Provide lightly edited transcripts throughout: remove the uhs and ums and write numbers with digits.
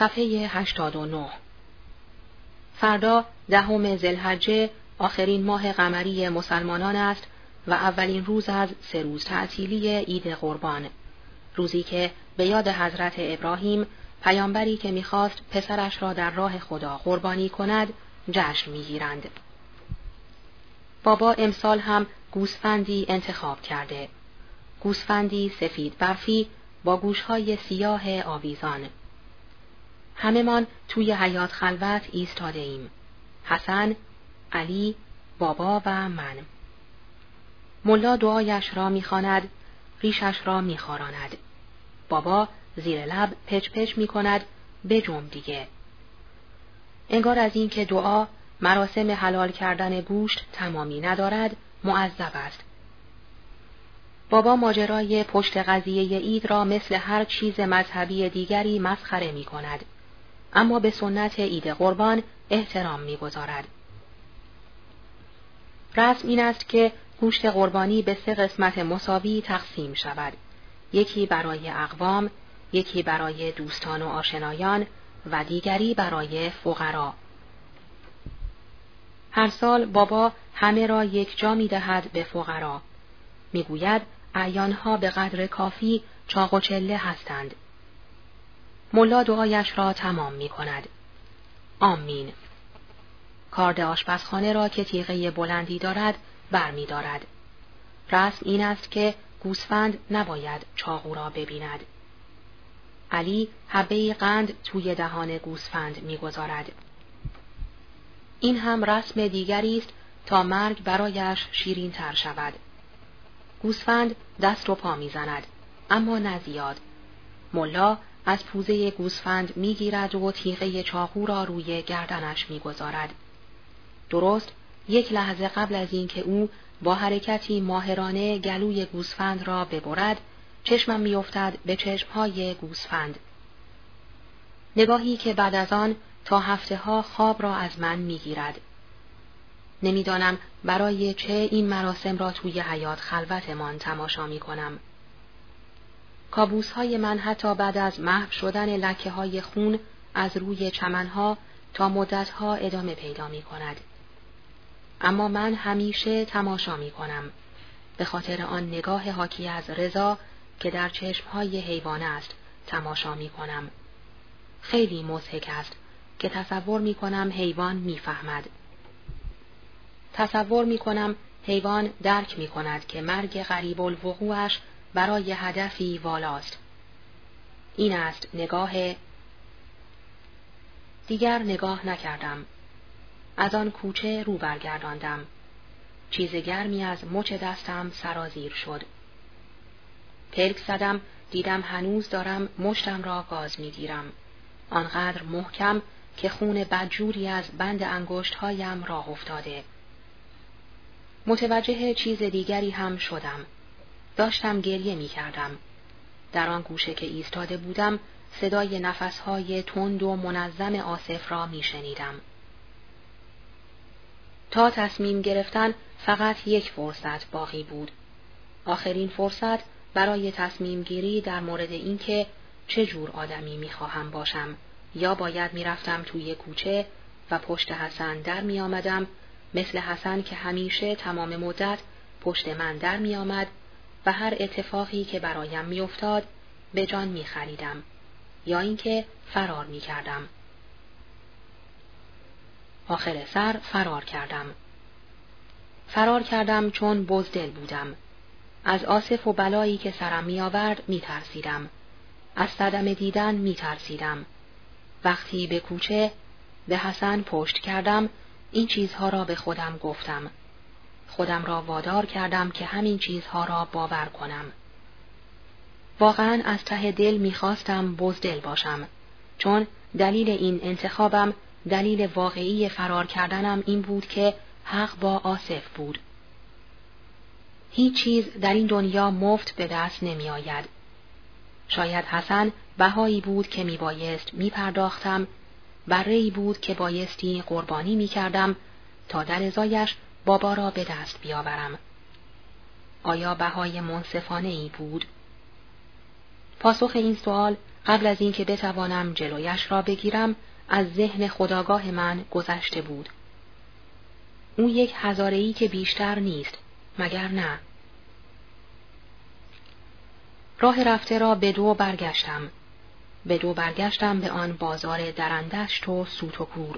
صفحه 89. فردا 10 ذی‌الحجه آخرین ماه قمری مسلمانان است و اولین روز از 3 روز تعطیلی عید قربان، روزی که به یاد حضرت ابراهیم پیامبری که می‌خواست پسرش را در راه خدا قربانی کند جشن می‌گیرند. بابا امسال هم گوسفندی انتخاب کرده. گوسفندی سفید برفی با گوش‌های سیاه آویزان. همه‌مان توی حیاط خلوت ایستاده ایم. حسن، علی، بابا و من. ملا دعایش را می‌خواند، ریشش را می‌خاراند. بابا زیر لب پچ پچ می‌کند، بجنب دیگه. انگار از این که دعا مراسم حلال کردن گوشت تمامی ندارد، معذب است. بابا ماجرای پشت قضیه عید را مثل هر چیز مذهبی دیگری مسخره می‌کند، اما به سنت عید قربان احترام می‌گذارد. رسم این است که گوشت قربانی به 3 قسمت مساوی تقسیم شود، یکی برای اقوام، یکی برای دوستان و آشنایان و دیگری برای فقرا. هر سال بابا همه را یک جا می‌دهد به فقرا. می‌گوید اعیانها به قدر کافی چاق و چله هستند. ملا دعایش را تمام می‌کند. آمین. کارد آشپزخانه را که تیغه بلندی دارد برمی‌دارد. رسم این است که گوسفند نباید چاقو را ببیند. علی حبه‌ای قند توی دهان گوسفند می‌گذارد. این هم رسم دیگری است تا مرگ برایش شیرین تر شود. گوسفند دست و پا می‌زند، اما نه زیاد. ملا از پوزه گوسفند می‌گیرد و تیغه چاقو را روی گردنش می‌گذارد. درست 1 لحظه قبل از اینکه او با حرکتی ماهرانه گلوی گوسفند را ببرد، چشمم می‌افتد به چشم‌های گوسفند. نگاهی که بعد از آن تا هفته‌ها خواب را از من می‌گیرد. نمی‌دانم برای چه این مراسم را توی حیاط خلوتمان تماشا می‌کنم. کابوس‌های من حتی بعد از محو شدن لکه‌های خون از روی چمن‌ها تا مدت‌ها ادامه پیدا می‌کند. اما من همیشه تماشا می‌کنم، به خاطر آن نگاه حاکی از رضا که در چشم‌های حیوان است تماشا می‌کنم. خیلی مضحک است که تصور می‌کنم حیوان می‌فهمد. تصور می‌کنم حیوان درک می‌کند که مرگ قریب الوقوعش برای هدفی والاست. این است نگاه. دیگر نگاه نکردم. از آن کوچه رو برگرداندم. چیز گرمی از مچ دستم سرازیر شد. پلک زدم، دیدم هنوز دارم مشتم را گاز می‌گیرم. آنقدر محکم که خون بدجوری از بند انگشت‌هایم راه افتاده. متوجه چیز دیگری هم شدم. داشتم گریه می‌کردم. در آن گوشه که ایستاده بودم، صدای نفس‌های تند و منظم آصف را می‌شنیدم. تا تصمیم گرفتن فقط 1 فرصت باقی بود. آخرین فرصت برای تصمیم گیری در مورد اینکه چه جور آدمی می‌خواهم باشم، یا باید می‌رفتم توی کوچه و پشت حسن در می‌آمدم، مثل حسن که همیشه تمام مدت پشت من در می‌آمد و هر اتفاقی که برایم می‌افتاد به جان می‌خریدم، یا اینکه فرار می‌کردم. آخر سر فرار کردم. فرار کردم چون بزدل بودم. از آصف و بلایی که سرم می‌آورد می‌ترسیدم. از صدمه دیدن می‌ترسیدم. وقتی به کوچه به حسن پشت کردم، این چیزها را به خودم گفتم. خودم را وادار کردم که همین چیزها را باور کنم. واقعاً از ته دل می‌خواستم بزدل باشم، چون دلیل این انتخابم، دلیل واقعی فرار کردنم این بود که حق با آصف بود. هیچ چیز در این دنیا مفت به دست نمی آید. شاید حسن بهایی بود که می بایست می پرداختم، بره‌ای بود که بایستی قربانی می کردم تا در ازایش بابا را به دست بیاورم. آیا بهای منصفانه ای بود؟ پاسخ این سوال قبل از اینکه بتوانم جلویش را بگیرم، از ذهن خودآگاه من گذشته بود. او یک هزاره‌ای که بیشتر نیست، مگر نه؟ راه رفته را به دو برگشتم به آن بازار درندشت و سوت و کور.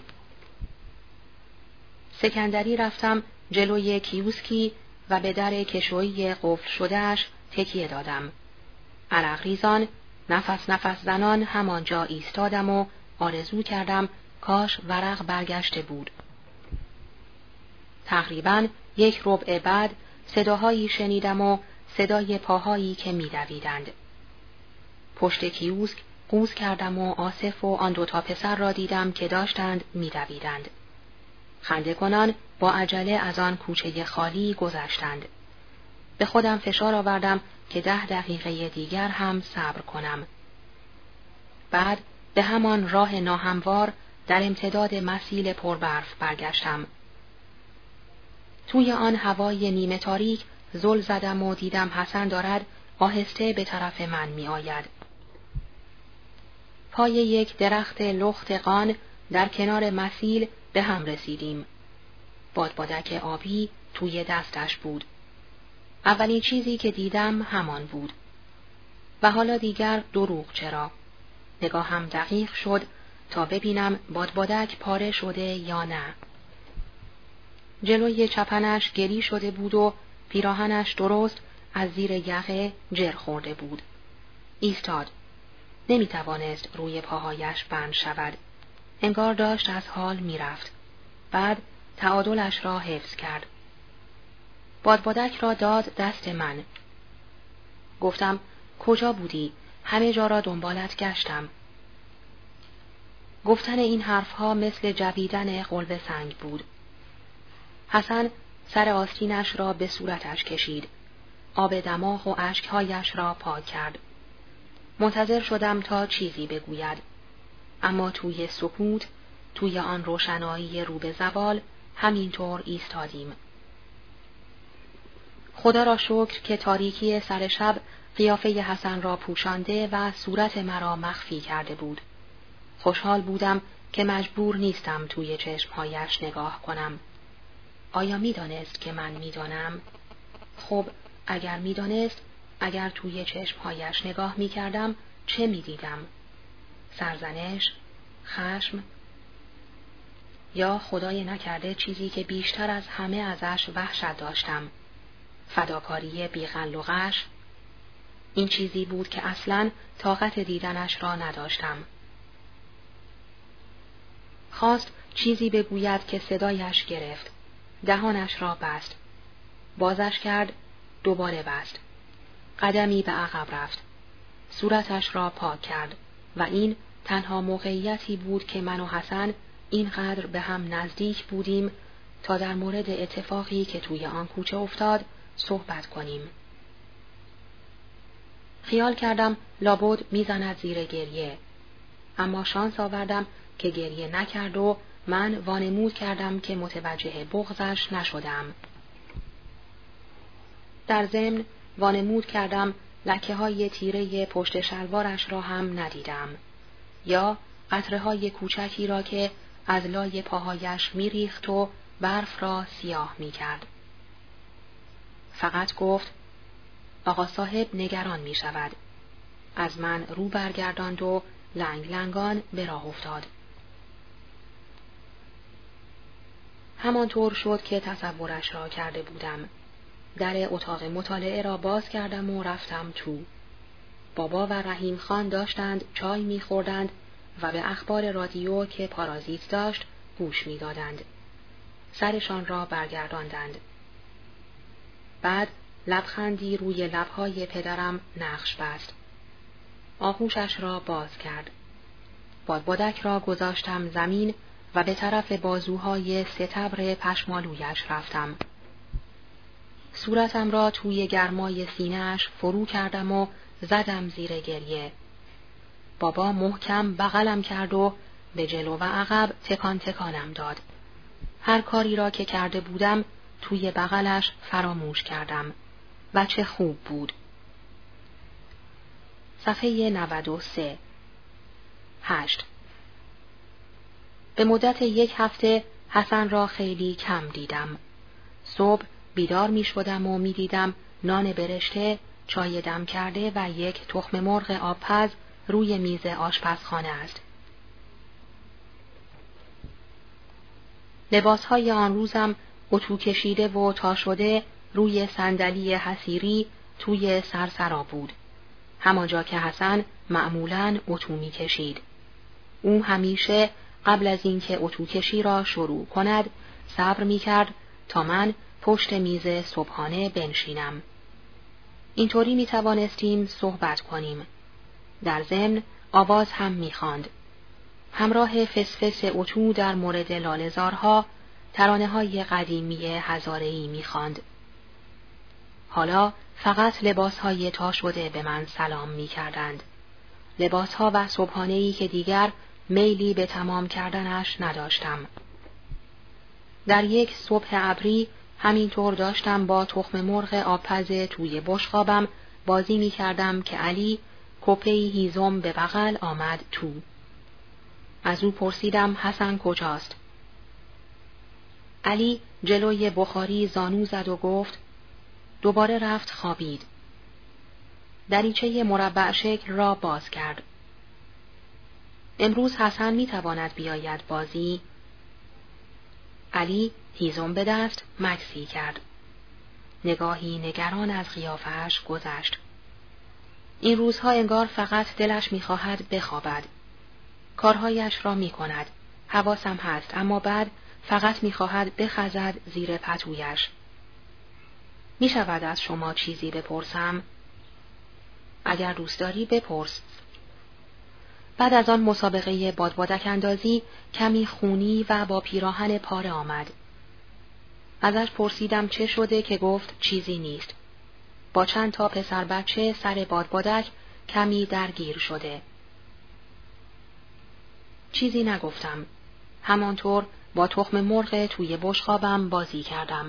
سکندری رفتم جلوی کیوسکی و به در کشویی قفل شده‌اش تکیه دادم. عرق ریزان، نفس زنان همانجا ایستادم و آرزو کردم کاش ورق برگشته بود. تقریباً یک ربع بعد صداهایی شنیدم و صدای پاهایی که می‌دویدند. پشت کیوسک قوز کردم و آصف و آن دوتا پسر را دیدم که داشتند می‌دویدند. خنده کنان با عجله از آن کوچه خالی گذشتند. به خودم فشار آوردم که 10 دقیقه دیگر هم صبر کنم. بعد به همان راه ناهموار در امتداد مسیل پربرف برگشتم. توی آن هوای نیمه تاریک زل زدم و دیدم حسن دارد آهسته به طرف من می آید. پای یک درخت لخت قان در کنار مسیل به هم رسیدیم. بادبادک آبی توی دستش بود. اولین چیزی که دیدم همان بود. و حالا دیگر دروغ چرا؟ نگاهم دقیق شد تا ببینم بادبادک پاره شده یا نه. جلوی چپنش گلی شده بود و پیراهنش درست از زیر یقه جر خورده بود. ایستاد. نمیتوانست روی پاهایش بند شود. انگار داشت از حال میرفت. بعد تعادلش را حفظ کرد. بادبادک را داد دست من. گفتم کجا بودی؟ همه جا را دنبالت گشتم. گفتن این حرفها مثل جویدن قلب سنگ بود. حسن سر آستینش را به صورتش کشید. آب دماغ و اشکهایش را پاک کرد. منتظر شدم تا چیزی بگوید. اما توی سکوت، توی آن روشنایی رو به زوال، همینطور ایستادیم. خدا را شکر که تاریکی سر شب قیافه حسن را پوشانده و صورت مرا مخفی کرده بود. خوشحال بودم که مجبور نیستم توی چشمهایش نگاه کنم. آیا می‌دانست که من می‌دانم؟ خب، اگر می‌دانست، اگر توی چشمهایش نگاه می‌کردم، چه می‌دیدم؟ سرزنش، خشم، یا خدای نکرده چیزی که بیشتر از همه ازش وحشت داشتم، فداکاری بی‌غل و غش. این چیزی بود که اصلاً طاقت دیدنش را نداشتم. خواست چیزی بگوید که صدایش گرفت. دهانش را بست. بازش کرد، دوباره بست. قدمی به عقب رفت. صورتش را پاک کرد و این تنها موقعیتی بود که من و حسن اینقدر به هم نزدیک بودیم تا در مورد اتفاقی که توی آن کوچه افتاد صحبت کنیم. خیال کردم لابد میزند زیر گریه، اما شانس آوردم که گریه نکرد و من وانمود کردم که متوجه بغضش نشدم. در ضمن وانمود کردم لکه‌های تیره پشت شلوارش را هم ندیدم یا قطره‌های کوچکی را که از لای پاهایش میریخت و برف را سیاه میکرد. فقط گفت آقا صاحب نگران میشود. از من رو برگرداند و لنگ لنگان به راه افتاد. همانطور شد که تصورش را کرده بودم. در اتاق مطالعه را باز کردم و رفتم تو. بابا و رحیم خان داشتند چای می‌خوردند و به اخبار رادیو که پارازیت داشت گوش می‌دادند. سرشان را برگرداندند. بعد لبخندی روی لب‌های پدرم نقش بست. آغوشش را باز کرد. بادبادک را گذاشتم زمین و به طرف بازوهای ستبر پشمالویش رفتم. صورتم را توی گرمای سینه‌اش فرو کردم و زدم زیر گریه. بابا محکم بغلم کرد و به جلو و عقب تکان تکانم داد. هر کاری را که کرده بودم توی بغلش فراموش کردم. و چه خوب بود. صفحه 93. 8. به مدت 1 هفته حسن را خیلی کم دیدم. صبح بیدار می شدم و می دیدم نان برشته، چای دم کرده و 1 تخم مرغ آبپز روی میز آشپزخانه است. لباسهای آن روزم اتو کشیده و تا شده روی صندلی حصیری توی سرسرا بود. همانجا که حسن معمولاً اتو می کشید. او همیشه قبل از اینکه اتو کشی را شروع کند صبر می کرد تا من پشت میز صبحانه بنشینم. اینطوری می توانستیم صحبت کنیم. در ضمن آواز هم می خواند. همراه فسفس اتو در مورد لاله‌زارها ترانه‌های قدیمی هزاره‌ای می خواند. حالا فقط لباسهای تا شده به من سلام می کردند. لباسها و صبحانه‌ای که دیگر میلی به تمام کردنش نداشتم. در 1 صبح ابری همینطور داشتم با تخم مرغ آبپز توی بشقابم بازی می کردم که علی کپه‌ای هیزم به بغل آمد تو. از او پرسیدم حسن کجاست؟ علی جلوی بخاری زانو زد و گفت دوباره رفت خوابید. دریچه مربع شکل را باز کرد. امروز حسن می تواند بیاید بازی؟ علی هیزم به دست مکسی کرد. نگاهی نگران از قیافه‌اش گذشت. این روزها انگار فقط دلش می خواهد بخوابد. کارهایش را می کند. حواسم هست اما بعد فقط می خواهد بخزد زیر پتویش. می شود از شما چیزی بپرسم؟ اگر دوست داری بپرس. بعد از آن مسابقه بادبادک اندازی کمی خونی و با پیراهن پاره آمد. ازش پرسیدم چه شده که گفت چیزی نیست. با چند تا پسر بچه سر بادبادک کمی درگیر شده. چیزی نگفتم. همانطور با تخم مرغ توی بشقابم بازی کردم.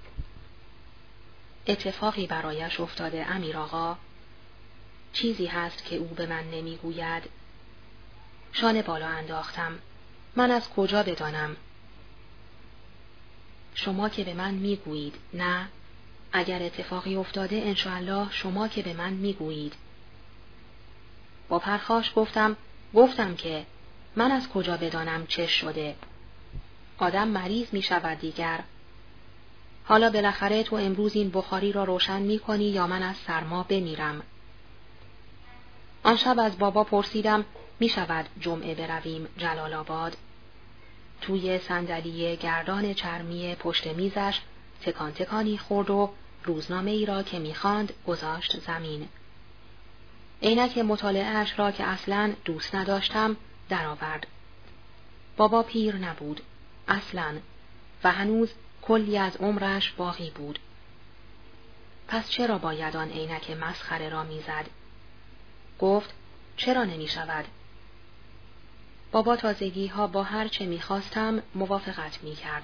اتفاقی برایش افتاده امیر آقا؟ چیزی هست که او به من نمیگوید. شانه بالا انداختم. من از کجا بدانم؟ شما که به من میگویید، نه؟ اگر اتفاقی افتاده انشاءالله شما که به من میگویید. با پرخاش گفتم که من از کجا بدانم چه شده؟ آدم مریض می شود دیگر. حالا بالاخره تو امروز این بخاری را روشن می کنی یا من از سرما بمیرم؟ آن شب از بابا پرسیدم می شود جمعه برویم جلال آباد؟ توی صندلی گردان چرمی پشت میزش تکان تکانی خورد و روزنامه ای را که می خواند گذاشت زمین. عینک مطالعه‌اش را که اصلاً دوست نداشتم درآورد. بابا پیر نبود اصلاً و هنوز کلی از عمرش باقی بود. پس چرا باید آن عینک مسخره را میزد؟ گفت چرا نمی شود؟ بابا تازگی ها با هر چه می خواستم موافقت می کرد.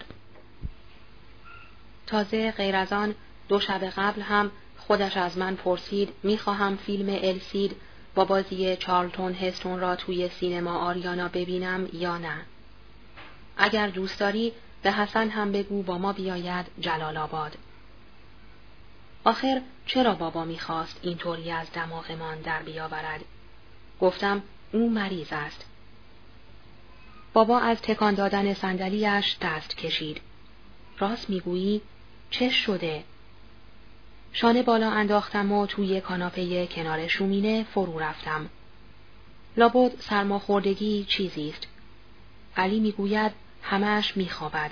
تازه غیر از آن 2 شب قبل هم خودش از من پرسید می خواهم فیلم السید با بازی چارلتون هستون را توی سینما آریانا ببینم یا نه. اگر دوست داری به حسن هم بگو با ما بیاید جلال آباد. آخر چرا بابا می‌خواست اینطوری از دماغمان در بیاورد؟ گفتم او مریض است. بابا از تکان دادن صندلی‌اش دست کشید. راست میگویی؟ چه شده؟ شانه بالا انداختم و توی کاناپه کنار شومینه فرو رفتم. لابد سرماخوردگی چیزی است. علی میگوید همه‌اش میخوابد.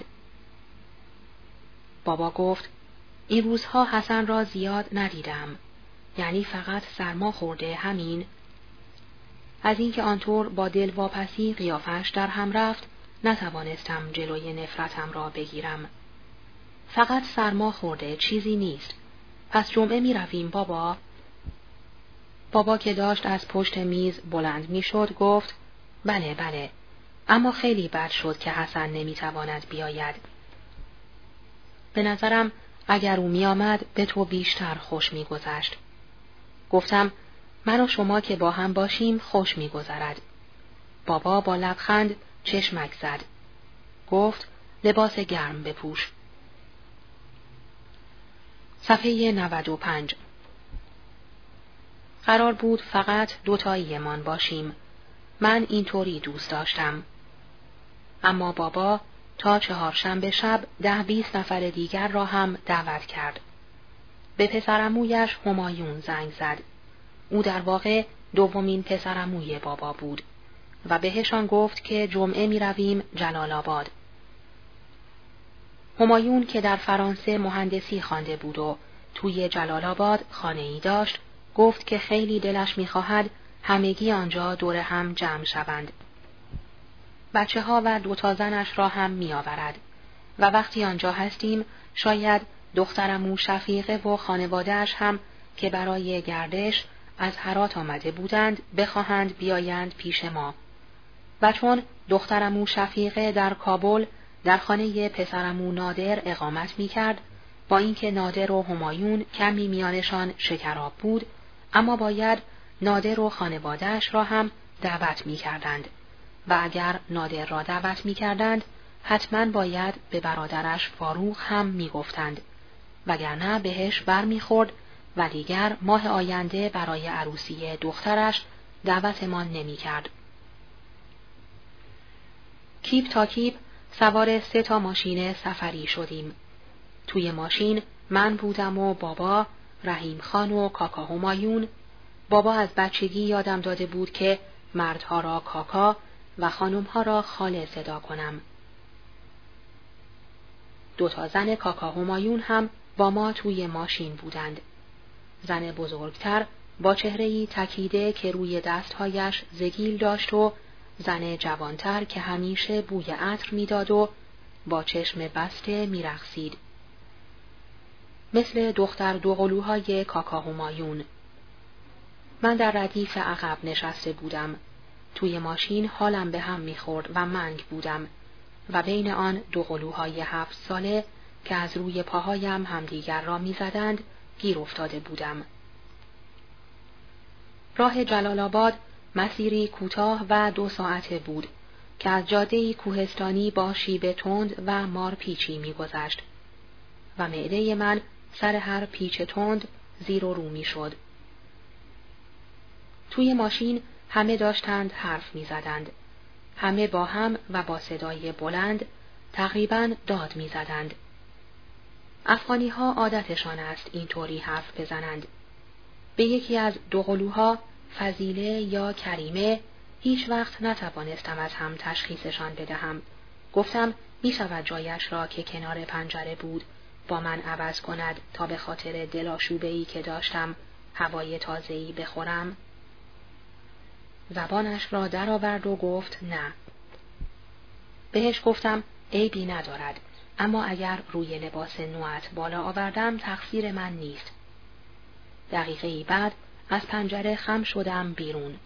بابا گفت این روزها حسن را زیاد ندیدم. یعنی فقط سرما خورده همین؟ از اینکه آنطور با دلواپسی قیافش در هم رفت نتوانستم جلوی نفرتم را بگیرم. فقط سرما خورده چیزی نیست. پس جمعه می رویم بابا؟ بابا که داشت از پشت میز بلند می شد گفت بله بله، اما خیلی بد شد که حسن نمی تواند بیاید. به نظرم اگر او می آمد به تو بیشتر خوش می گذشت. گفتم من و شما که با هم باشیم خوش می گذرد. بابا با لبخند چشمک زد. گفت لباس گرم بپوش. صفحه 95. قرار بود فقط دوتاییمان باشیم. من اینطوری دوست داشتم. اما بابا تا چهارشنبه شب 10-20 نفر دیگر را هم دعوت کرد. به پسرعمویش همایون زنگ زد. او در واقع دومین پسرعموی بابا بود و بهشان گفت که جمعه می رویم جلال آباد. همایون که در فرانسه مهندسی خوانده بود و توی جلال آباد خانه‌ای داشت، گفت که خیلی دلش می خواهد همگی آنجا دور هم جمع شوند. بچه ها و 2 زنش را هم می آورد و وقتی آنجا هستیم شاید دخترعمو شفیقه و خانواده‌اش هم که برای گردش از هرات آمده بودند بخواهند بیایند پیش ما. و چون دخترعمو شفیقه در کابل در خانه پسرعمو نادر اقامت می کرد، با اینکه نادر و همایون کمی میانشان شکراب بود، اما باید نادر و خانواده‌اش را هم دعوت می کردند و اگر نادر را دعوت می کردند حتما باید به برادرش فاروق هم می گفتند، وگرنه بهش بر می خورد و دیگر ماه آینده برای عروسی دخترش دعوتمان نمی کرد. کیپ تا کیپ سوار 3 ماشین سفری شدیم. توی ماشین من بودم و بابا، رحیم خان و کاکا همایون. بابا از بچگی یادم داده بود که مردها را کاکا و خانمها را خاله صدا کنم. 2 زن کاکا همایون هم با ما توی ماشین بودند. زن بزرگتر با چهره‌ای تکیده که روی دستهایش زگیل داشت و زن جوانتر که همیشه بوی عطر میداد و با چشم بسته میرقصید. مثل دختر دوقلوهای کاکا همایون. من در ردیف عقب نشسته بودم. توی ماشین حالم به هم میخورد و منگ بودم و بین آن 2 قلوهای 7 ساله که از روی پاهایم همدیگر را میزدند گیر افتاده بودم. راه جلال آباد مسیری کوتاه و 2 ساعته بود که از جاده‌ای کوهستانی با شیب تند و مار پیچی میگذشت و معده من سر هر پیچ تند زیر و رو میشد. توی ماشین همه داشتند حرف میزدند. همه با هم و با صدای بلند تقریباً داد میزدند. افغانی‌ها عادتشان است اینطوری حرف بزنند. به یکی از 2 قلوها، فضیله یا کریمه، هیچ وقت نتوانستم از هم تشخیصشان بدهم. گفتم می شود جایش را که کنار پنجره بود با من عوض کند تا به خاطر دلاشوبه‌ای که داشتم هوای تازه‌ای بخورم. زبانش را درآورد و گفت نه. بهش گفتم عیبی ندارد، اما اگر روی لباس نوعت بالا آوردم تقصیر من نیست. دقیقه‌ای بعد از پنجره خم شدم بیرون.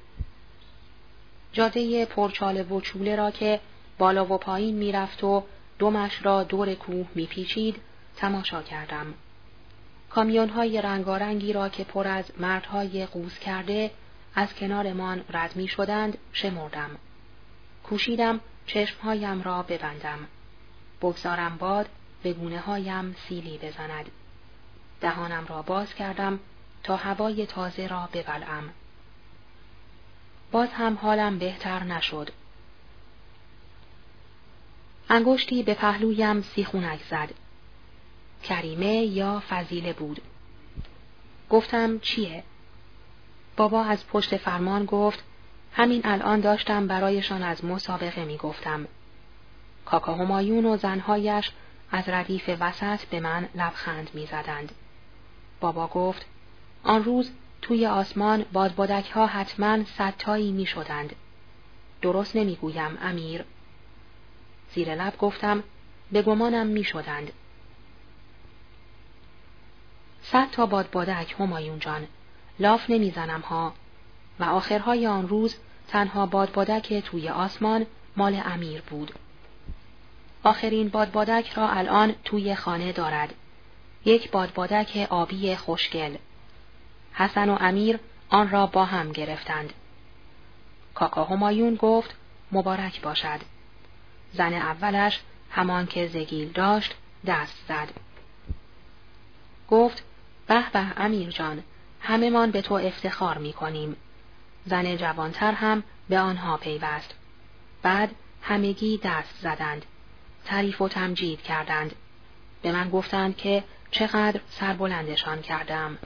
جاده پرچاله و چوله را که بالا و پایین میرفت و دمش را دور کوه میپیچید تماشا کردم. کامیون‌های رنگارنگی را که پر از مردهای قوز کرده از کنارمان رد می‌شدند شمردم. کوشیدم چشمهایم را ببندم. بگذارم باد به گونه‌هایم سیلی بزند. دهانم را باز کردم تا هوای تازه را ببلعم. باز هم حالم بهتر نشد. انگشتی به پهلویم سیخونک زد. کریمه یا فضیله بود. گفتم چیه؟ بابا از پشت فرمان گفت همین الان داشتم برایشان از مسابقه می گفتم. کاکا همایون و زنهایش از ردیف وسط به من لبخند می زدند. بابا گفت آن روز توی آسمان بادبادک ها حتما 100 تایی می شدند. درست نمی گویم امیر. زیر لب گفتم به گمانم می شدند. 100 تا بادبادک همایون جان. لاف نمی زنم ها. و آخرهای آن روز تنها بادبادک توی آسمان مال امیر بود. آخرین بادبادک را الان توی خانه دارد. یک بادبادک آبی خوشگل. حسن و امیر آن را با هم گرفتند. کاکا همایون گفت مبارک باشد. زن اولش همان که زگیل داشت دست زد. گفت به به امیر جان، همه من به تو افتخار می کنیم. زن جوانتر هم به آنها پیوست. بعد همگی دست زدند. تعریف و تمجید کردند. به من گفتند که چقدر سربلندشان کردم.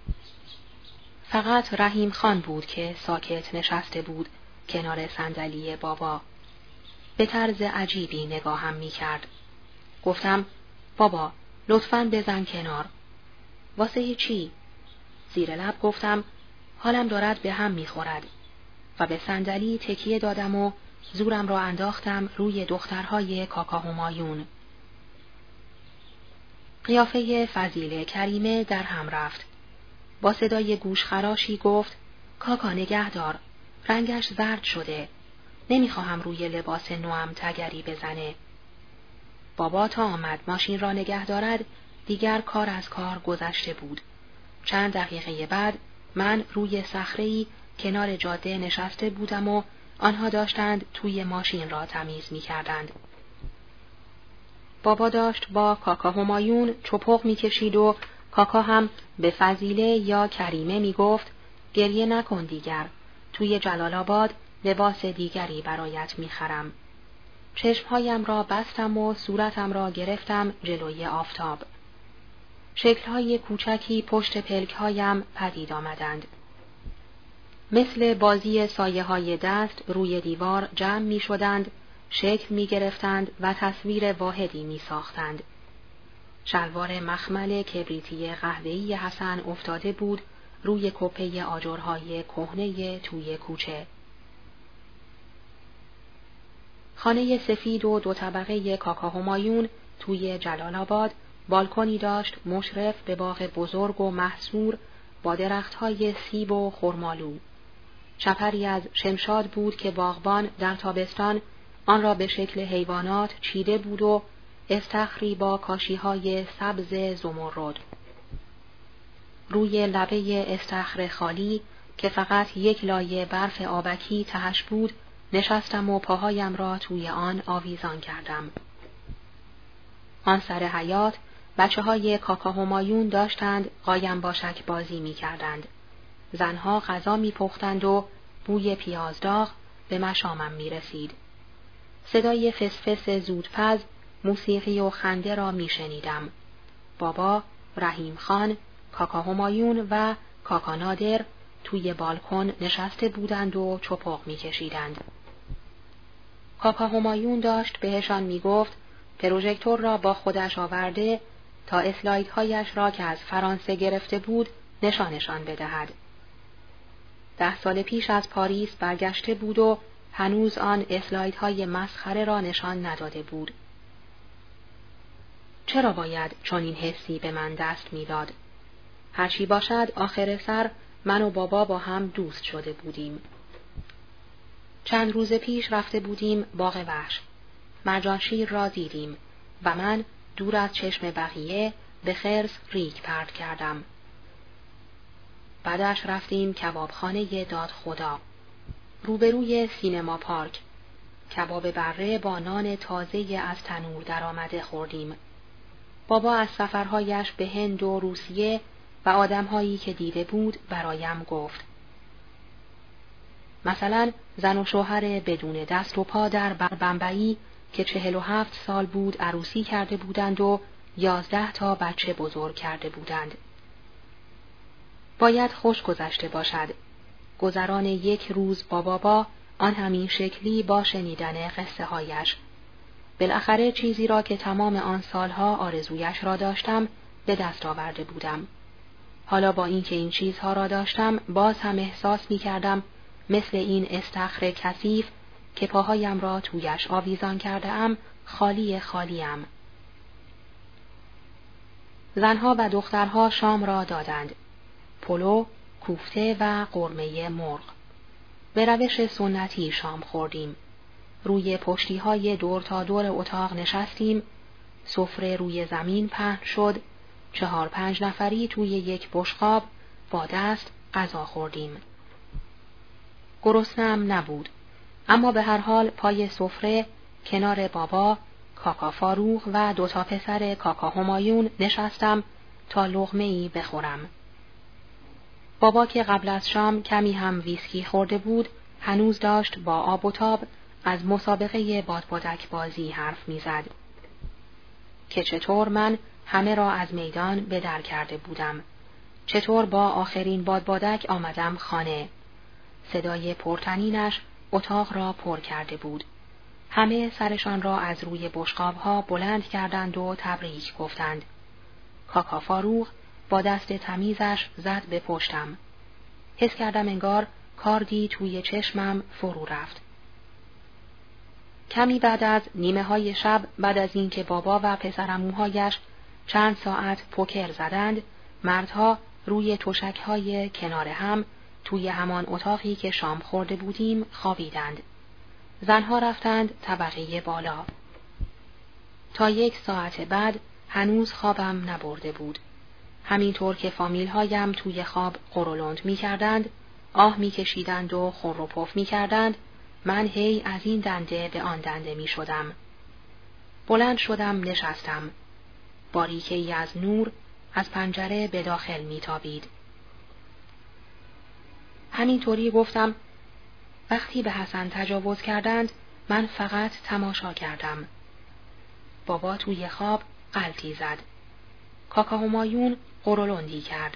فقط رحیم خان بود که ساکت نشسته بود کنار صندلی بابا. به طرز عجیبی نگاهم می کرد. گفتم بابا لطفاً بزن کنار. واسه چی؟ زیر لب گفتم حالم دارد به هم می خورد و به صندلی تکیه دادم و زورم را انداختم روی دخترهای کاکا همایون. قیافه فضیله کریمه در هم رفت. با صدای گوشخراشی گفت کاکا نگهدار، رنگش زرد شده. نمیخواهم روی لباس نوام تگری بزنه. بابا تا آمد ماشین را نگه دارد دیگر کار از کار گذشته بود. چند دقیقه بعد من روی صخره‌ای کنار جاده نشسته بودم و آنها داشتند توی ماشین را تمیز می‌کردند. بابا داشت با کاکا همایون چپق می‌کشید و کاکا هم به فضیله یا کریمه می‌گفت گریه نکن دیگر، توی جلال آباد لباس دیگری برایت می‌خرم. چشمهایم را بستم و صورتم را گرفتم جلوی آفتاب. شکل‌های کوچکی پشت پلک‌هایم پدید آمدند. مثل بازی سایه‌های دست روی دیوار جمع می‌شدند، شکل می‌گرفتند و تصویر واحدی می‌ساختند. شلوار مخمل کبریتی قهوه‌ای حسن افتاده بود روی کپه آجرهای کهنه توی کوچه. خانه سفید و 2 طبقه کاکا همایون توی جلال آباد بالکنی داشت مشرف به باغ بزرگ و محصور با درختهای سیب و خرمالو. چپری از شمشاد بود که باغبان در تابستان آن را به شکل حیوانات چیده بود و استخری با کاشیهای سبز زمرد. روی لبه استخر خالی که فقط یک لایه برف آبکی تهش بود نشستم و پاهایم را توی آن آویزان کردم. آن سر حیاط بچه‌های کاکا همایون داشتند قایم باشک بازی می‌کردند. زنها غذا می‌پختند و بوی پیاز داغ به مشامم می‌رسید. صدای فسفس زودپز، موسیقی و خنده را می‌شنیدم. بابا، رحیم خان، کاکا همایون و کاکا نادر توی بالکن نشسته بودند و چپق می‌کشیدند. کاکا همایون داشت بهشان می‌گفت پروژکتور را با خودش آورده تا اسلایدهایش را که از فرانسه گرفته بود نشانشان بدهد. 10 سال پیش از پاریس برگشته بود و هنوز آن اسلایدهای مسخره را نشان نداده بود. چرا باید چنین حسی به من دست می‌داد؟ هرچی باشد آخر سر من و بابا با هم دوست شده بودیم. چند روز پیش رفته بودیم باغ وحش. مرجانشیر را دیدیم و من دور از چشم بقیه به خرس ریگ پرت کردم. بعدش رفتیم کبابخانه داد خدا. روبروی سینما پارک. کباب بره با نان تازه از تنور درآمده خوردیم. بابا از سفرهایش به هند و روسیه و آدمهایی که دیده بود برایم گفت. مثلا زن و شوهر بدون دست و پا در بمبئی که 47 سال بود عروسی کرده بودند و 11 تا بچه بزرگ کرده بودند. باید خوش گذشته باشد. گذران یک روز با بابا آن همین شکلی با شنیدن قصه هایش. بالاخره چیزی را که تمام آن سالها آرزویش را داشتم به دست آورده بودم. حالا با اینکه این چیزها را داشتم باز هم احساس می کردم مثل این استخر کثیف که پاهایم را تویش آویزان کرده ام خالیم. زنها و دخترها شام را دادند. پلو، کوفته و قرمه مرغ. به روش سنتی شام خوردیم. روی پشتی‌های دور تا دور اتاق نشستیم. سفره روی زمین پهن شد. 4-5 نفری توی یک بشقاب با دست غذا خوردیم. گرسنه‌ام نبود، اما به هر حال پای سفره کنار بابا، کاکا فاروق و 2 پسر کاکا همایون نشستم تا لقمه‌ای بخورم. بابا که قبل از شام کمی هم ویسکی خورده بود، هنوز داشت با آب و تاب از مسابقه بادبادک بازی حرف می‌زد که چطور من همه را از میدان به در کرده بودم، چطور با آخرین بادبادک آمدم خانه. صدای پرطنینش اتاق را پر کرده بود. همه سرشان را از روی بشقاب‌ها بلند کردند و تبریک گفتند. کاکا فاروق با دست تمیزش زد به پشتم. حس کردم انگار کاردی توی چشمم فرو رفت. کمی بعد از نیمه های شب، بعد از اینکه بابا و پسرعموهایش چند ساعت پوکر زدند، مردها روی تشک‌های کنار هم توی همان اتاقی که شام خورده بودیم خوابیدند. زنها رفتند طبقه بالا. تا 1 ساعت بعد هنوز خوابم نبرده بود. همینطور که فامیل‌هایم توی خواب قرولند می‌کردند، آه می‌کشیدند و خور و پف می‌کردند، من هی از این دنده به آن دنده می‌شدم. بلند شدم، نشستم. باریکه‌ای از نور از پنجره به داخل می‌تابید. همینطوری گفتم وقتی به حسن تجاوز کردند، من فقط تماشا کردم. بابا توی خواب غلطی زد. کاکا همایون قرولندی کرد.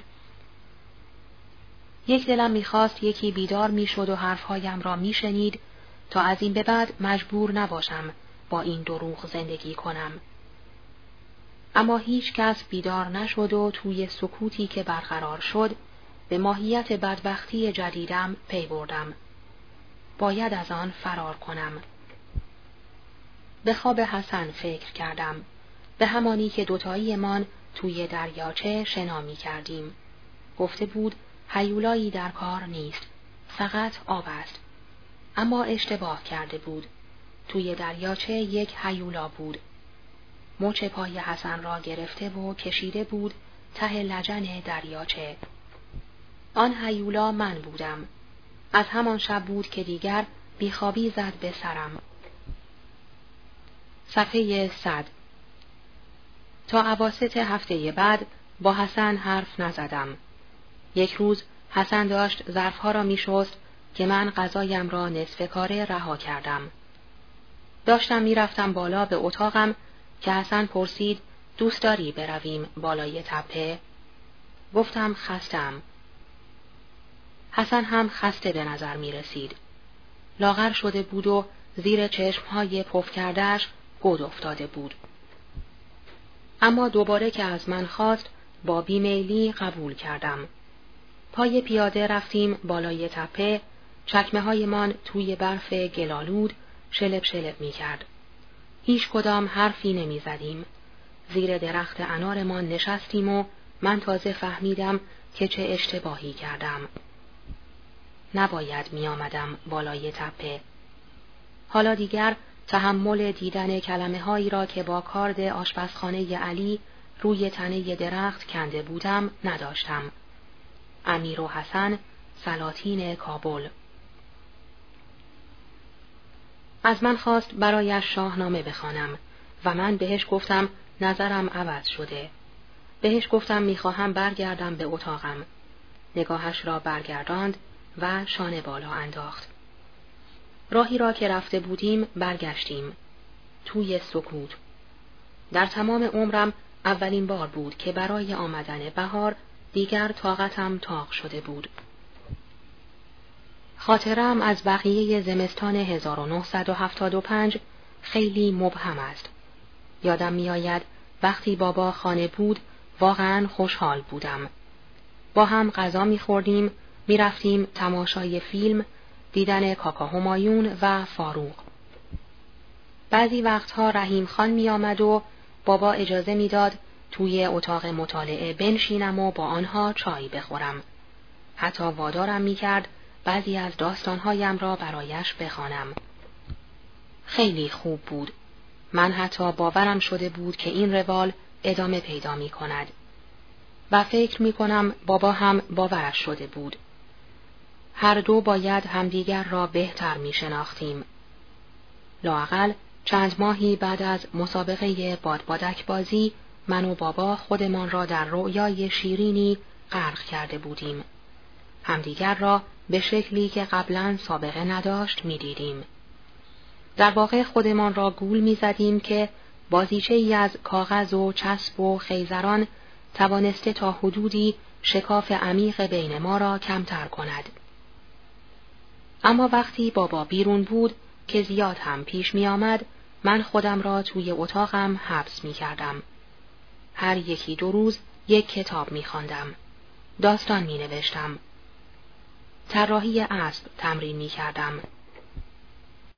یک دلم می‌خواست یکی بیدار می‌شد و حرفهایم را می‌شنید تا از این به بعد مجبور نباشم با این دروغ زندگی کنم. اما هیچ کس بیدار نشد و توی سکوتی که برقرار شد به ماهیت بدبختی جدیدم پی بردم. باید از آن فرار کنم. به خواب حسن فکر کردم، به همانی که دوتاییمان توی دریاچه شنا می کردیم. گفته بود هیولایی در کار نیست، فقط آب است. اما اشتباه کرده بود. توی دریاچه یک هیولا بود. مچ پای حسن را گرفته و کشیده بود ته لجن دریاچه. آن هیولا من بودم. از همان شب بود که دیگر بیخوابی زد به سرم. صفحه 100. تا اواسط هفته بعد با حسن حرف نزدم. یک روز حسن داشت ظرفها را می شست که من غذایم را نصف کاره رها کردم. داشتم می رفتم بالا به اتاقم که حسن پرسید دوست داری برویم بالای تپه؟ گفتم خستم. حسن هم خسته به نظر می رسید. لاغر شده بود و زیر چشمهای پف کرده‌اش گود افتاده بود. اما دوباره که از من خواست با بیمیلی قبول کردم. پای پیاده رفتیم بالای تپه، چکمه‌هایمان توی برف گلالود شلپ شلپ می کرد. هیچ کدام حرفی نمی زدیم. زیر درخت انارمان نشستیم و من تازه فهمیدم که چه اشتباهی کردم. نباید می آمدم بالای تپه. حالا دیگر تحمل دیدن کلمه هایی را که با کارد آشپزخانه علی روی تنه درخت کنده بودم نداشتم. امیر و حسن، سلاطین کابل. از من خواست برایش شاهنامه بخوانم و من بهش گفتم نظرم عوض شده. بهش گفتم میخواهم برگردم به اتاقم. نگاهش را برگرداند و شانه بالا انداخت. راهی را که رفته بودیم برگشتیم. توی سکوت. در تمام عمرم اولین بار بود که برای آمدن بهار دیگر طاقتم طاق شده بود. خاطرم از بقیه زمستان 1975 خیلی مبهم است. یادم میآید وقتی بابا خانه بود واقعا خوشحال بودم. با هم غذا می‌خوردیم، می‌رفتیم تماشای فیلم، دیدن کاکا همایون و فاروق. بعضی وقتها رحیم خان می‌آمد و بابا اجازه می‌داد توی اتاق مطالعه بنشینم و با آنها چای بخورم. حتی وادارم می‌کرد بعضی از داستانهایم را برایش بخوانم. خیلی خوب بود. من حتی باورم شده بود که این روال ادامه پیدا می‌کند. و فکر می‌کنم بابا هم باورش شده بود. هر دو باید همدیگر را بهتر می شناختیم. لااقل چند ماهی بعد از مسابقه بادبادک بازی من و بابا خودمان را در رؤیای شیرینی غرق کرده بودیم. همدیگر را به شکلی که قبلاً سابقه نداشت می دیدیم. در واقع خودمان را گول می زدیم که بازیچه ای از کاغذ و چسب و خیزران توانسته تا حدودی شکاف عمیق بین ما را کمتر کند. اما وقتی بابا بیرون بود که زیاد هم پیش می آمد، من خودم را توی اتاقم حبس می کردم. هر یکی 2 روز یک کتاب می خواندم. داستان می نوشتم. طراحی اسب تمرین می کردم.